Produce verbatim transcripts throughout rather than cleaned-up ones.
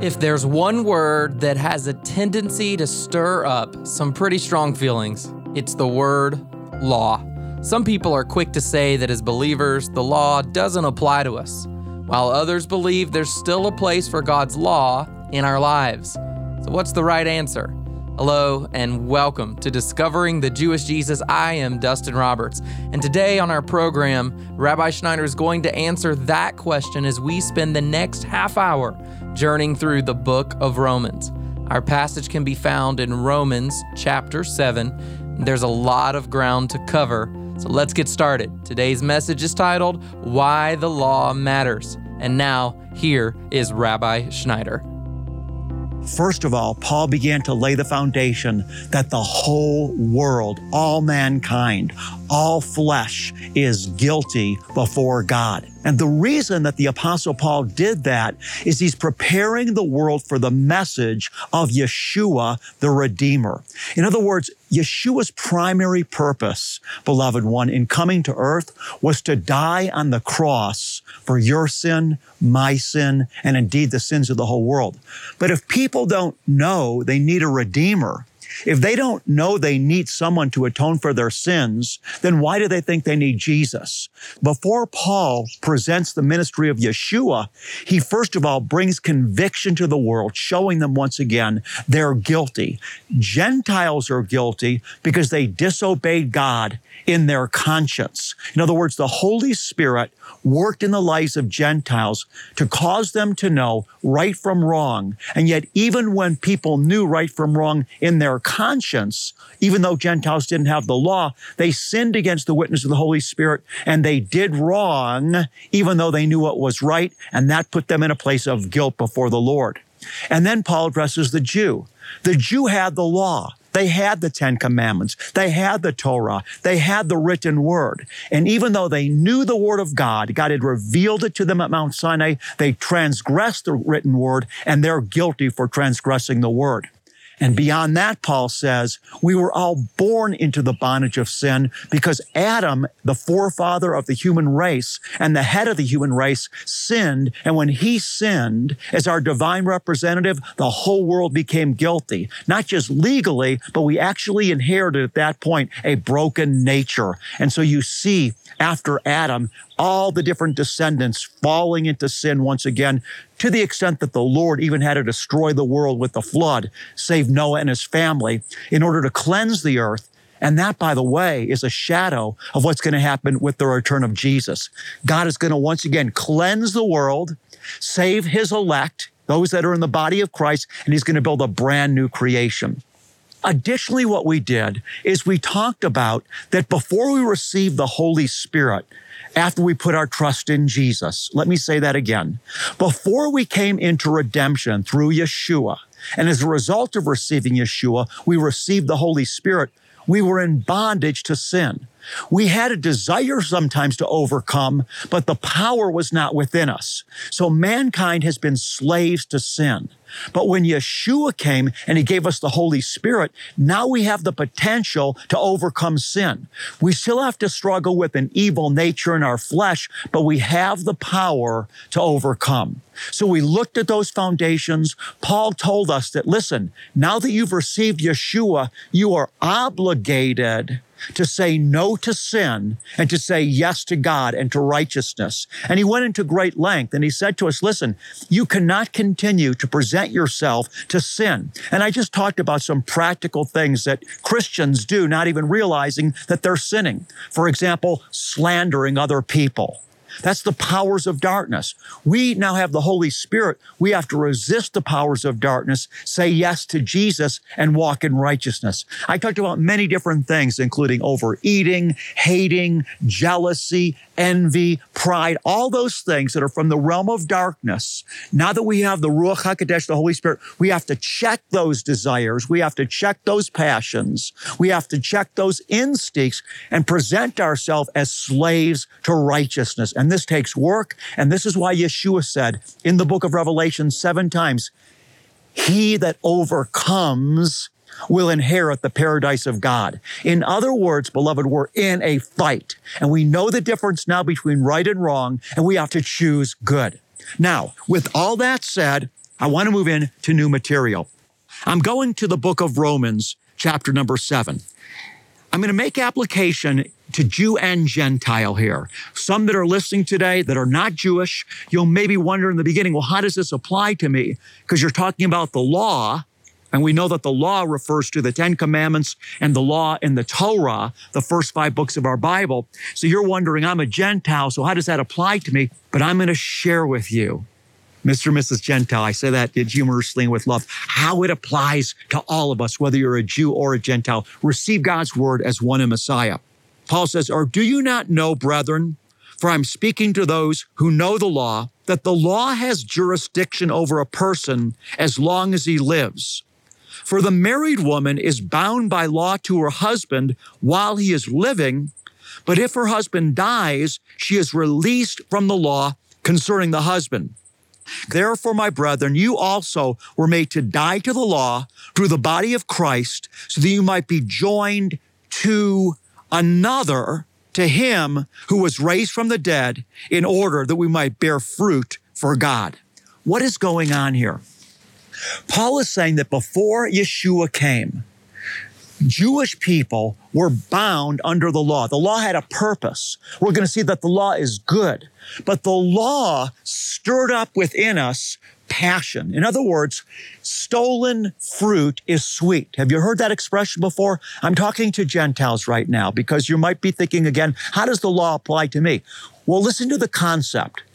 If there's one word that has a tendency to stir up some pretty strong feelings, it's the word law. Some people are quick to say that as believers, the law doesn't apply to us, while others believe there's still a place for God's law in our lives. So what's the right answer? Hello and welcome to Discovering the Jewish Jesus. I am Dustin Roberts, and today on our program, Rabbi Schneider is going to answer that question as we spend the next half hour journeying through the book of Romans. Our passage can be found in Romans chapter seven. There's a lot of ground to cover, so let's get started. Today's message is titled, Why the Law Matters. And now, here is Rabbi Schneider. First of all, Paul began to lay the foundation that the whole world, all mankind, all flesh is guilty before God. And the reason that the Apostle Paul did that is he's preparing the world for the message of Yeshua, the Redeemer. In other words, Yeshua's primary purpose, beloved one, in coming to earth was to die on the cross for your sin, my sin, and indeed the sins of the whole world. But if people don't know they need a Redeemer, if they don't know they need someone to atone for their sins, then why do they think they need Jesus? Before Paul presents the ministry of Yeshua, he first of all brings conviction to the world, showing them once again they're guilty. Gentiles are guilty because they disobeyed God in their conscience. In other words, the Holy Spirit worked in the lives of Gentiles to cause them to know right from wrong. And yet, even when people knew right from wrong in their conscience, even though Gentiles didn't have the law, they sinned against the witness of the Holy Spirit, and they did wrong, even though they knew what was right, and that put them in a place of guilt before the Lord. And then Paul addresses the Jew. The Jew had the law. They had the Ten Commandments. They had the Torah. They had the written word. And even though they knew the word of God, God had revealed it to them at Mount Sinai, they transgressed the written word, and they're guilty for transgressing the word. And beyond that, Paul says, we were all born into the bondage of sin because Adam, the forefather of the human race and the head of the human race, sinned. And when he sinned, as our divine representative, the whole world became guilty. Not just legally, but we actually inherited at that point a broken nature. And so you see, after Adam, all the different descendants falling into sin once again, to the extent that the Lord even had to destroy the world with the flood, save Noah and his family, in order to cleanse the earth. And that, by the way, is a shadow of what's going to happen with the return of Jesus. God is going to once again cleanse the world, save his elect, those that are in the body of Christ, and he's going to build a brand new creation. Additionally, what we did is we talked about that before we received the Holy Spirit, after we put our trust in Jesus, let me say that again. Before we came into redemption through Yeshua, and as a result of receiving Yeshua, we received the Holy Spirit, we were in bondage to sin. We had a desire sometimes to overcome, but the power was not within us. So mankind has been slaves to sin. But when Yeshua came and he gave us the Holy Spirit, now we have the potential to overcome sin. We still have to struggle with an evil nature in our flesh, but we have the power to overcome. So we looked at those foundations. Paul told us that, listen, now that you've received Yeshua, you are obligated to say no to sin and to say yes to God and to righteousness. And he went into great length and he said to us, listen, you cannot continue to present yourself to sin. And I just talked about some practical things that Christians do, not even realizing that they're sinning. For example, slandering other people. That's the powers of darkness. We now have the Holy Spirit. We have to resist the powers of darkness, say yes to Jesus, and walk in righteousness. I talked about many different things, including overeating, hating, jealousy, envy, pride, all those things that are from the realm of darkness. Now that we have the Ruach HaKodesh, the Holy Spirit, we have to check those desires. We have to check those passions. We have to check those instincts and present ourselves as slaves to righteousness. And this takes work. And this is why Yeshua said in the book of Revelation seven times, he that overcomes will inherit the paradise of God. In other words, beloved, we're in a fight, and we know the difference now between right and wrong, and we have to choose good. Now, with all that said, I want to move into new material. I'm going to the book of Romans, chapter number seven. I'm going to make application to Jew and Gentile here. Some that are listening today that are not Jewish, you'll maybe wonder in the beginning, well, how does this apply to me? Because you're talking about the law, and we know that the law refers to the Ten Commandments and the law in the Torah, the first five books of our Bible. So you're wondering, I'm a Gentile, so how does that apply to me? But I'm going to share with you, Mister and Missus Gentile, I say that humorously and with love, how it applies to all of us, whether you're a Jew or a Gentile. Receive God's word as one in Messiah. Paul says, or do you not know, brethren, for I'm speaking to those who know the law, that the law has jurisdiction over a person as long as he lives. For the married woman is bound by law to her husband while he is living, but if her husband dies, she is released from the law concerning the husband. Therefore, my brethren, you also were made to die to the law through the body of Christ, so that you might be joined to another, to him who was raised from the dead, in order that we might bear fruit for God. What is going on here? Paul is saying that before Yeshua came, Jewish people were bound under the law. The law had a purpose. We're going to see that the law is good, but the law stirred up within us passion. In other words, stolen fruit is sweet. Have you heard that expression before? I'm talking to Gentiles right now because you might be thinking again, how does the law apply to me? Well, listen to the concept.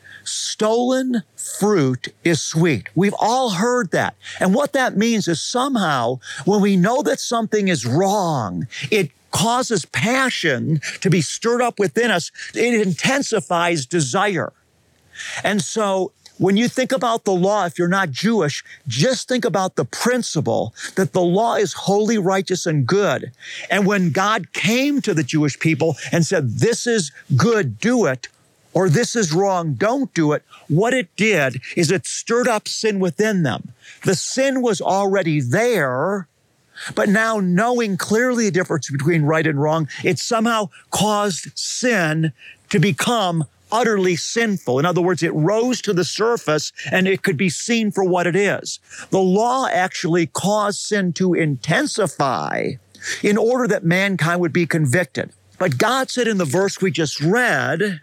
Stolen fruit is sweet. We've all heard that. And what that means is somehow when we know that something is wrong, it causes passion to be stirred up within us. It intensifies desire. And so when you think about the law, if you're not Jewish, just think about the principle that the law is holy, righteous, and good. And when God came to the Jewish people and said, this is good, do it, or this is wrong, don't do it, what it did is it stirred up sin within them. The sin was already there, but now knowing clearly the difference between right and wrong, it somehow caused sin to become utterly sinful. In other words, it rose to the surface and it could be seen for what it is. The law actually caused sin to intensify in order that mankind would be convicted. But God said in the verse we just read,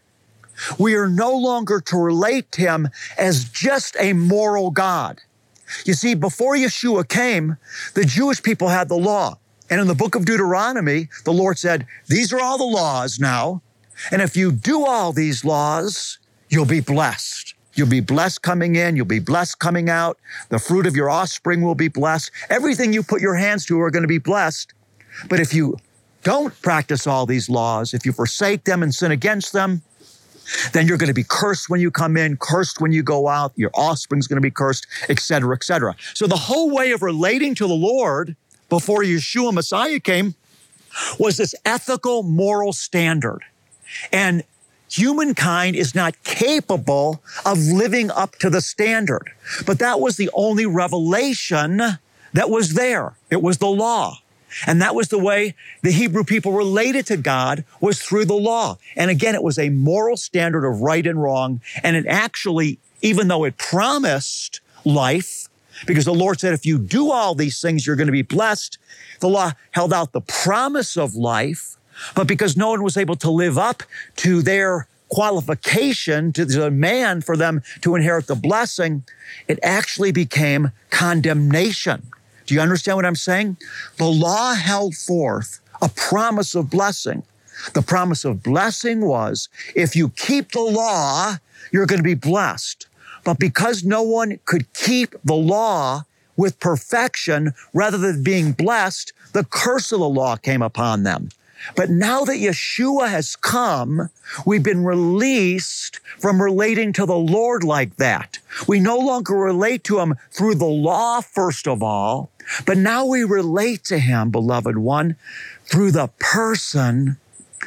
we are no longer to relate to him as just a moral God. You see, before Yeshua came, the Jewish people had the law. And in the book of Deuteronomy, the Lord said, these are all the laws now. And if you do all these laws, you'll be blessed. You'll be blessed coming in. You'll be blessed coming out. The fruit of your offspring will be blessed. Everything you put your hands to are going to be blessed. But if you don't practice all these laws, if you forsake them and sin against them, then you're going to be cursed when you come in, cursed when you go out, your offspring's going to be cursed, et cetera, et cetera. So the whole way of relating to the Lord before Yeshua Messiah came was this ethical, moral standard. And humankind is not capable of living up to the standard. But that was the only revelation that was there. It was the law. And that was the way the Hebrew people related to God, was through the law. And again, it was a moral standard of right and wrong. And it actually, even though it promised life, because the Lord said, if you do all these things, you're going to be blessed, the law held out the promise of life. But because no one was able to live up to their qualification, to the demand for them to inherit the blessing, it actually became condemnation. Do you understand what I'm saying? The law held forth a promise of blessing. The promise of blessing was, if you keep the law, you're going to be blessed. But because no one could keep the law with perfection, rather than being blessed, the curse of the law came upon them. But now that Yeshua has come, we've been released from relating to the Lord like that. We no longer relate to him through the law, first of all, but now we relate to him, beloved one, through the person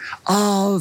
of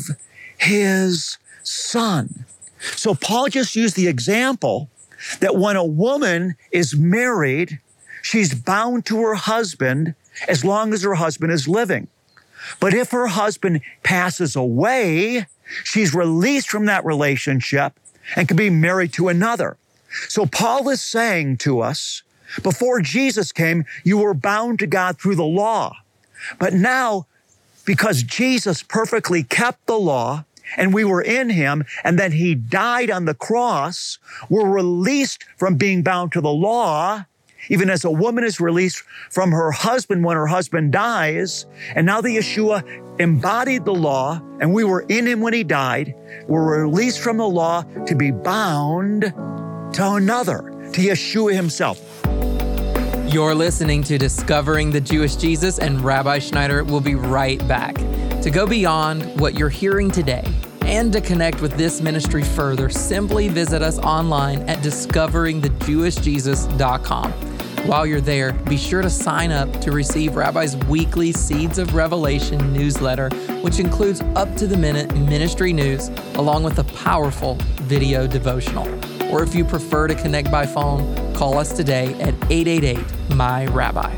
his Son. So Paul just used the example that when a woman is married, she's bound to her husband as long as her husband is living. But if her husband passes away, she's released from that relationship and can be married to another. So Paul is saying to us, before Jesus came, you were bound to God through the law. But now, because Jesus perfectly kept the law, and we were in him, and then he died on the cross, we're released from being bound to the law, even as a woman is released from her husband when her husband dies. And now the Yeshua embodied the law, and we were in him when he died. We're released from the law to be bound to another, to Yeshua himself. You're listening to Discovering the Jewish Jesus, and Rabbi Schneider will be right back. To go beyond what you're hearing today and to connect with this ministry further, simply visit us online at discovering the jewish jesus dot com. While you're there, be sure to sign up to receive Rabbi's weekly Seeds of Revelation newsletter, which includes up-to-the-minute ministry news along with a powerful video devotional. Or if you prefer to connect by phone, call us today at eight eight eight, M Y Rabbi.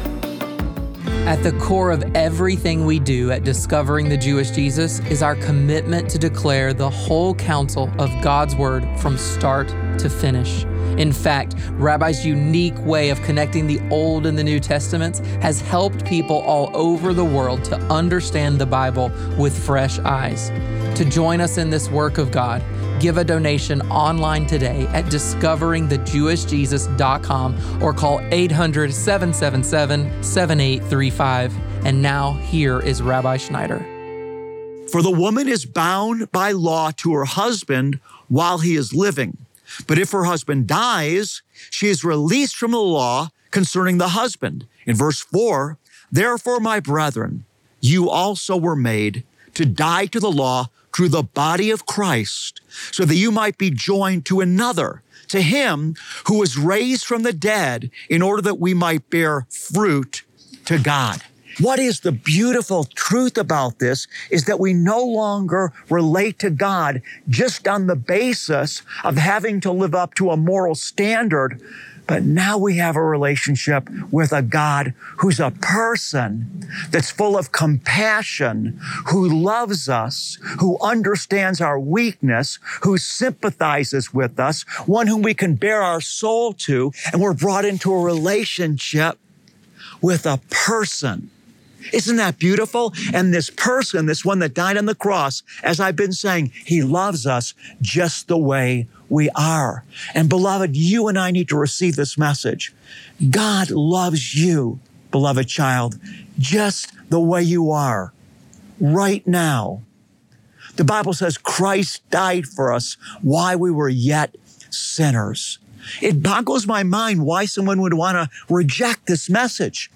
At the core of everything we do at Discovering the Jewish Jesus is our commitment to declare the whole counsel of God's Word from start to finish. In fact, Rabbi's unique way of connecting the Old and the New Testaments has helped people all over the world to understand the Bible with fresh eyes. To join us in this work of God, give a donation online today at discovering the jewish jesus dot com or call eight hundred, seven seven seven, seven eight three five. And now here is Rabbi Schneider. For the woman is bound by law to her husband while he is living. But if her husband dies, she is released from the law concerning the husband. In verse four, therefore, my brethren, you also were made to die to the law through the body of Christ, so that you might be joined to another, to him who was raised from the dead, in order that we might bear fruit to God. What is the beautiful truth about this is that we no longer relate to God just on the basis of having to live up to a moral standard, but now we have a relationship with a God who's a person that's full of compassion, who loves us, who understands our weakness, who sympathizes with us, one whom we can bear our soul to, and we're brought into a relationship with a person. Isn't that beautiful? And this person, this one that died on the cross, as I've been saying, he loves us just the way we are. And beloved, you and I need to receive this message. God loves you, beloved child, just the way you are right now. The Bible says Christ died for us while we were yet sinners. It boggles my mind why someone would want to reject this message.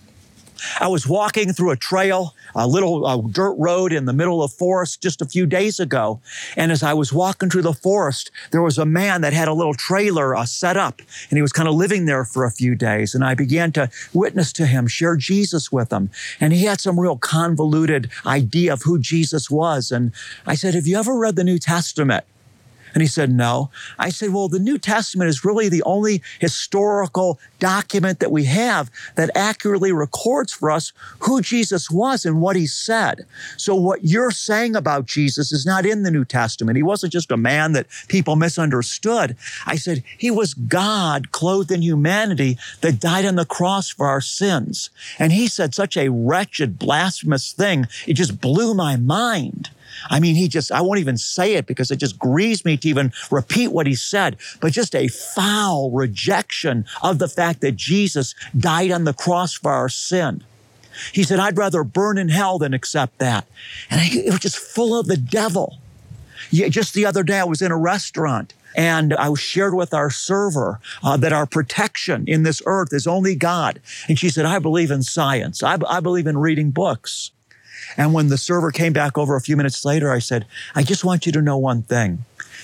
I was walking through a trail, a little uh, dirt road in the middle of forest just a few days ago. And as I was walking through the forest, there was a man that had a little trailer uh, set up, and he was kind of living there for a few days. And I began to witness to him, share Jesus with him. And he had some real convoluted idea of who Jesus was. And I said, have you ever read the New Testament? And he said, no. I said, well, the New Testament is really the only historical document that we have that accurately records for us who Jesus was and what he said. So what you're saying about Jesus is not in the New Testament. He wasn't just a man that people misunderstood. I said, he was God clothed in humanity that died on the cross for our sins. And he said such a wretched, blasphemous thing. It just blew my mind. I mean, he just, I won't even say it because it just grieves me to even repeat what he said, but just a foul rejection of the fact that Jesus died on the cross for our sin. He said, I'd rather burn in hell than accept that. And I, it was just full of the devil. Yeah, just the other day, I was in a restaurant and I was shared with our server uh, that our protection in this earth is only God. And she said, I believe in science. I, I believe in reading books. And when the server came back over a few minutes later, I said, I just want you to know one thing.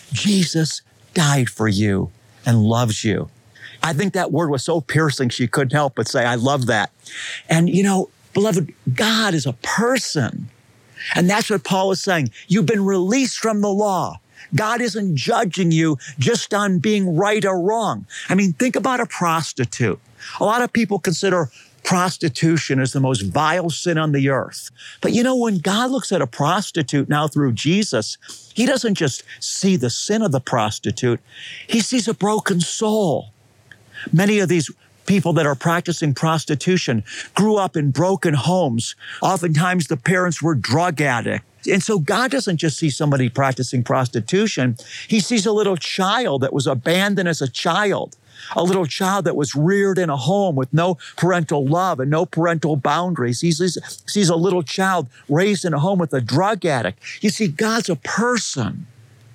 Jesus died for you and loves you. I think that word was so piercing, she couldn't help but say, I love that. And you know, beloved, God is a person. And that's what Paul is saying. You've been released from the law. God isn't judging you just on being right or wrong. I mean, think about a prostitute. A lot of people consider prostitution is the most vile sin on the earth. But you know, when God looks at a prostitute now through Jesus, he doesn't just see the sin of the prostitute, he sees a broken soul. Many of these people that are practicing prostitution grew up in broken homes. Oftentimes the parents were drug addicts. And so God doesn't just see somebody practicing prostitution. He sees a little child that was abandoned as a child, a little child that was reared in a home with no parental love and no parental boundaries. He sees, sees a little child raised in a home with a drug addict. You see, God's a person.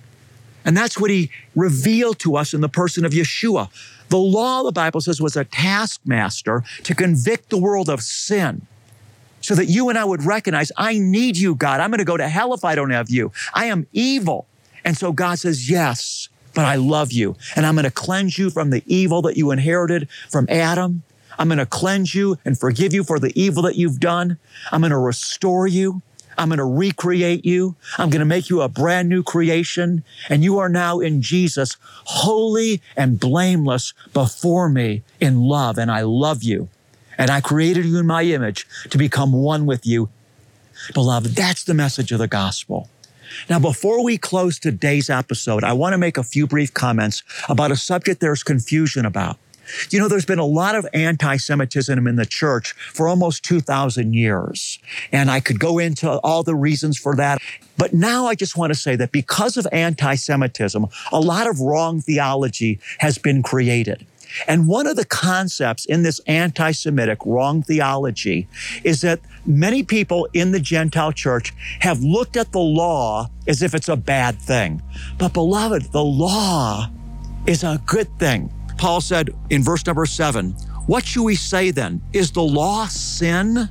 And that's what he revealed to us in the person of Yeshua. The law, the Bible says, was a taskmaster to convict the world of sin, so that you and I would recognize, I need you, God. I'm going to go to hell if I don't have you. I am evil. And so God says, yes, but I love you. And I'm going to cleanse you from the evil that you inherited from Adam. I'm going to cleanse you and forgive you for the evil that you've done. I'm going to restore you. I'm going to recreate you. I'm going to make you a brand new creation. And you are now in Jesus, holy and blameless before me in love. And I love you. And I created you in my image to become one with you. Beloved, that's the message of the gospel. Now, before we close today's episode, I want to make a few brief comments about a subject there's confusion about. You know, there's been a lot of anti-Semitism in the church for almost two thousand years. And I could go into all the reasons for that. But now I just want to say that because of anti-Semitism, a lot of wrong theology has been created. And one of the concepts in this anti-Semitic wrong theology is that many people in the Gentile church have looked at the law as if it's a bad thing. But beloved, the law is a good thing. Paul said in verse number seven, what should we say then? Is the law sin?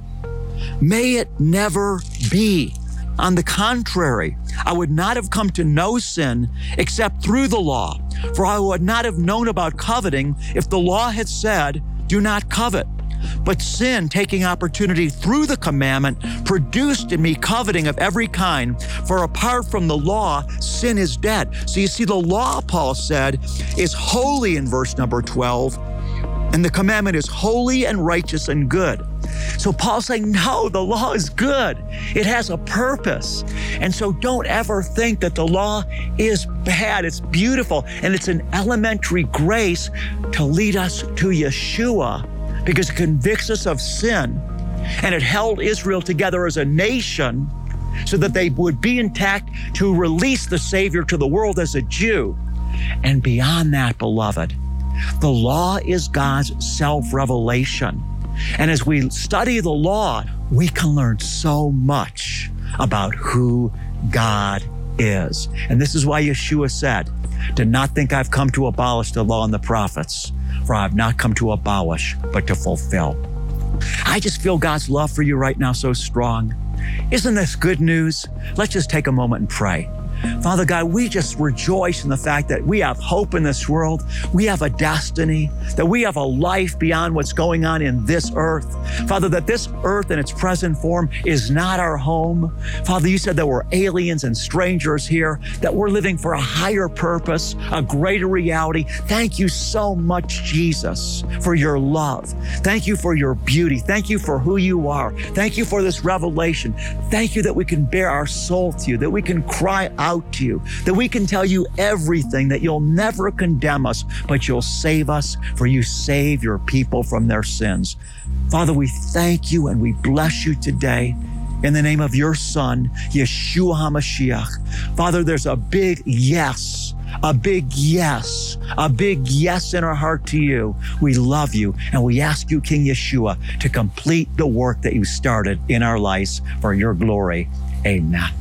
May it never be. On the contrary, I would not have come to know sin except through the law. For I would not have known about coveting if the law had said, do not covet. But sin, taking opportunity through the commandment, produced in me coveting of every kind. For apart from the law, sin is dead. So you see, the law, Paul said, is holy in verse number twelve. And the commandment is holy and righteous and good. So Paul's saying, no, the law is good. It has a purpose. And so don't ever think that the law is bad. It's beautiful. And it's an elementary grace to lead us to Yeshua, because it convicts us of sin. And it held Israel together as a nation so that they would be intact to release the Savior to the world as a Jew. And beyond that, beloved, the law is God's self-revelation. And as we study the law, we can learn so much about who God is. And this is why Yeshua said, do not think I've come to abolish the law and the prophets, for I have not come to abolish, but to fulfill. I just feel God's love for you right now so strong. Isn't this good news? Let's just take a moment and pray. Father God, we just rejoice in the fact that we have hope in this world. We have a destiny, that we have a life beyond what's going on in this earth. Father, that this earth in its present form is not our home. Father, you said that we're aliens and strangers here, that we're living for a higher purpose, a greater reality. Thank you so much, Jesus, for your love. Thank you for your beauty. Thank you for who you are. Thank you for this revelation. Thank you that we can bare our soul to you, that we can cry out to you, that we can tell you everything, that you'll never condemn us, but you'll save us, for you save your people from their sins. Father, we thank you and we bless you today in the name of your Son, Yeshua HaMashiach. Father, there's a big yes, a big yes, a big yes in our heart to you. We love you, and we ask you, King Yeshua, to complete the work that you started in our lives for your glory. Amen.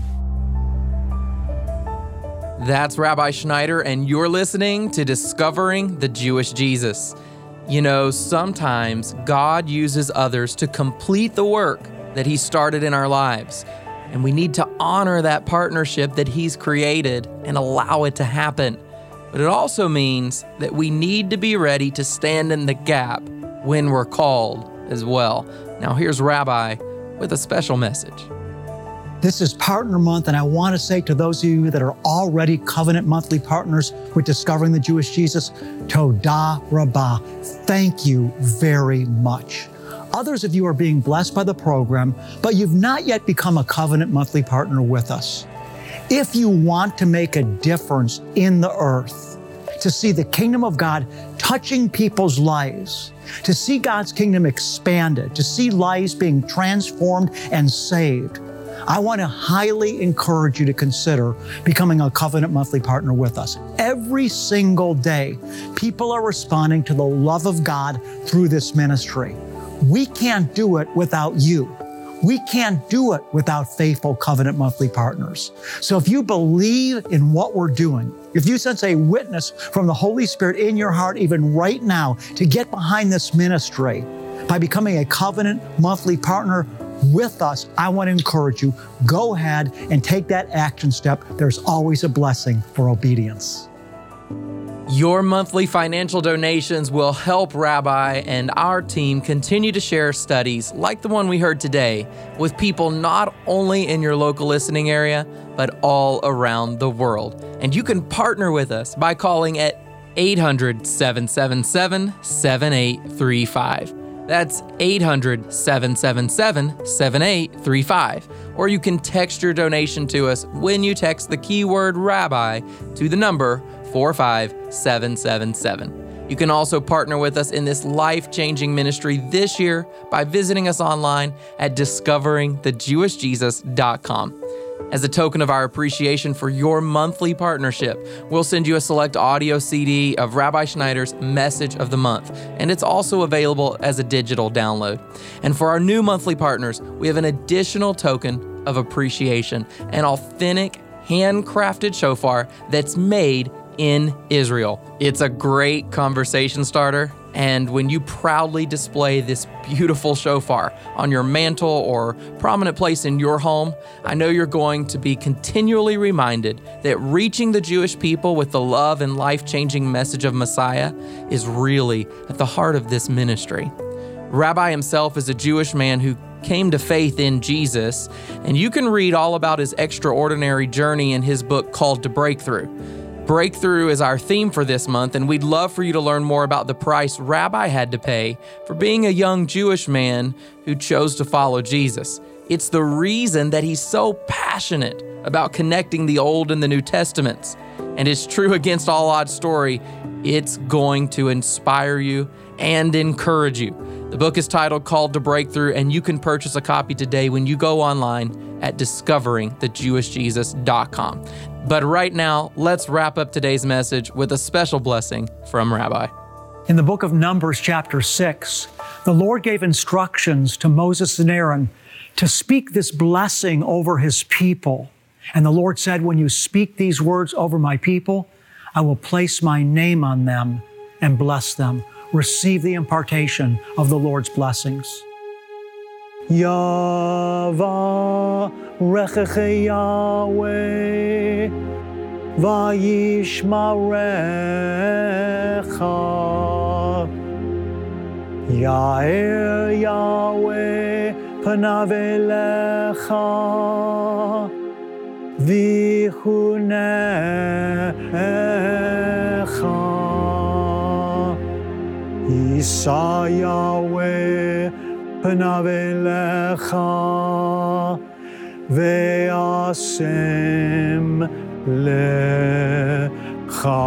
That's Rabbi Schneider, and you're listening to Discovering the Jewish Jesus. You know, sometimes God uses others to complete the work that He started in our lives, and we need to honor that partnership that He's created and allow it to happen. But it also means that we need to be ready to stand in the gap when we're called as well. Now, here's Rabbi with a special message. This is Partner Month, and I want to say to those of you that are already covenant monthly partners with Discovering the Jewish Jesus, Todah Rabbah. Thank you very much. Others of you are being blessed by the program, but you've not yet become a covenant monthly partner with us. If you want to make a difference in the earth, to see the kingdom of God touching people's lives, to see God's kingdom expanded, to see lives being transformed and saved, I want to highly encourage you to consider becoming a covenant monthly partner with us. Every single day, people are responding to the love of God through this ministry. We can't do it without you. We can't do it without faithful covenant monthly partners. So if you believe in what we're doing, if you sense a witness from the Holy Spirit in your heart even right now to get behind this ministry by becoming a covenant monthly partner with us, I want to encourage you, go ahead and take that action step. There's always a blessing for obedience. Your monthly financial donations will help Rabbi and our team continue to share studies like the one we heard today with people not only in your local listening area, but all around the world. And you can partner with us by calling at eight hundred, seven seven seven, seven eight three five. That's eight hundred, seven seven seven, seven eight three five. Or you can text your donation to us when you text the keyword Rabbi to the number four five seven seven seven. You can also partner with us in this life-changing ministry this year by visiting us online at discovering the jewish jesus dot com. As a token of our appreciation for your monthly partnership, we'll send you a select audio C D of Rabbi Schneider's Message of the Month, and it's also available as a digital download. And for our new monthly partners, we have an additional token of appreciation, an authentic, handcrafted shofar that's made in Israel. It's a great conversation starter, and when you proudly display this beautiful shofar on your mantle or prominent place in your home, I know you're going to be continually reminded that reaching the Jewish people with the love and life-changing message of Messiah is really at the heart of this ministry. Rabbi himself is a Jewish man who came to faith in Jesus, and you can read all about his extraordinary journey in his book called To Breakthrough. Breakthrough is our theme for this month, and we'd love for you to learn more about the price Rabbi had to pay for being a young Jewish man who chose to follow Jesus. It's the reason that he's so passionate about connecting the Old and the New Testaments. And his true against all odds story, it's going to inspire you and encourage you. The book is titled Called to Breakthrough, and you can purchase a copy today when you go online at discovering the jewish jesus dot com. But right now, let's wrap up today's message with a special blessing from Rabbi. In the book of Numbers, chapter six, the Lord gave instructions to Moses and Aaron to speak this blessing over his people. And the Lord said, when you speak these words over my people, I will place my name on them and bless them. Receive the impartation of the Lord's blessings. Yavarech Yahweh vayishmarecha. Ya'er Yahweh panav elecha vichunecha. Yisa Yahweh panav elecha ve'asem lecha.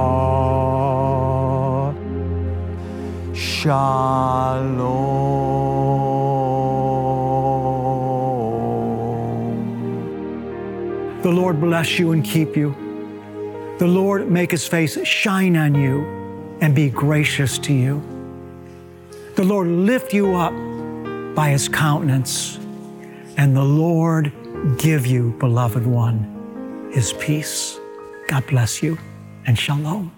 Shalom. The Lord bless you and keep you. The Lord make his face shine on you and be gracious to you. The Lord lift you up by his countenance, and the Lord give you, beloved one, his peace. God bless you, and shalom.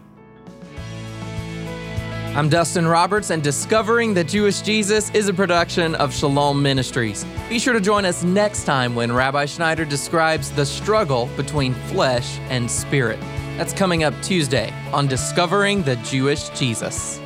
I'm Dustin Roberts, and Discovering the Jewish Jesus is a production of Shalom Ministries. Be sure to join us next time when Rabbi Schneider describes the struggle between flesh and spirit. That's coming up Tuesday on Discovering the Jewish Jesus.